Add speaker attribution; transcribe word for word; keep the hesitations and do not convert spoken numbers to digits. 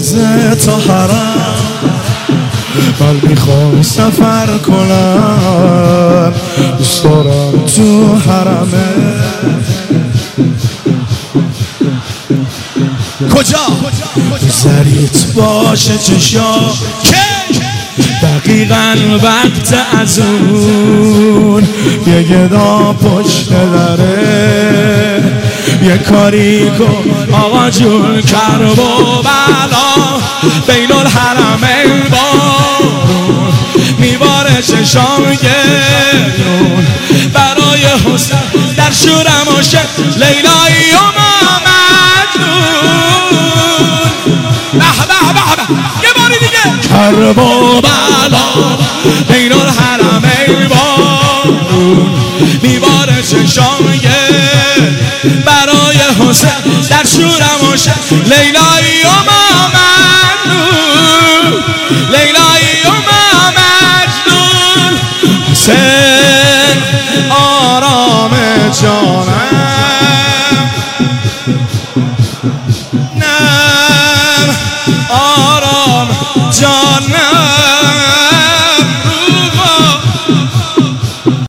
Speaker 1: روزه تا حرم من میخوام سفر کنم دوست دارم تو حرمه کجا؟ زریت باشه چشا دقیقاً وقت از اون یه گدا پشت داره یه کاری کن آقا جون کرب و بلا بین الحرمین بارون میباره چشام گرون برای حسن در شورم و شد لیلایی و ما مجنون به به به به یه باری دیگه کرب و بلا بین الحرمین بارون میباره چشام گرون برای حسن در شورم و شد لیلایی و ما مجنون لیلایی و ما مجنون حسین آرام جانم نم آرام جانم